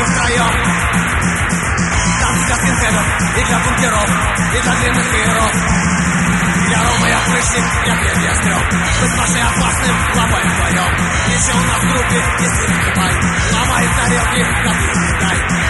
танцую втроем. Танцы для скинхедов и для бункеров, и для длинных вееров. Я Рома, я Флешник, я Глеб, я Стрём. Мы с Машей опасным ломаем вдвоем. Еще у нас в группе есть Витя Бай. Ломает тарелки, как и дай.